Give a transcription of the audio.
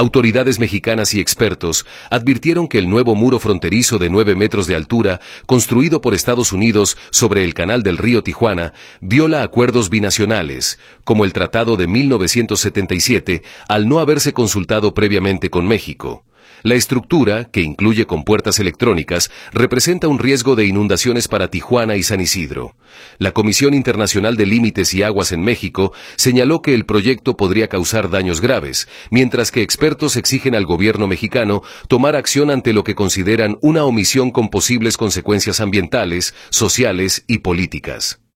Autoridades mexicanas y expertos advirtieron que el nuevo muro fronterizo de 9 metros de altura, construido por Estados Unidos sobre el canal del río Tijuana, viola acuerdos binacionales, como el Tratado de 1977, al no haberse consultado previamente con México. La estructura, que incluye compuertas electrónicas, representa un riesgo de inundaciones para Tijuana y San Isidro. La Comisión Internacional de Límites y Aguas en México señaló que el proyecto podría causar daños graves, mientras que expertos exigen al gobierno mexicano tomar acción ante lo que consideran una omisión con posibles consecuencias ambientales, sociales y políticas.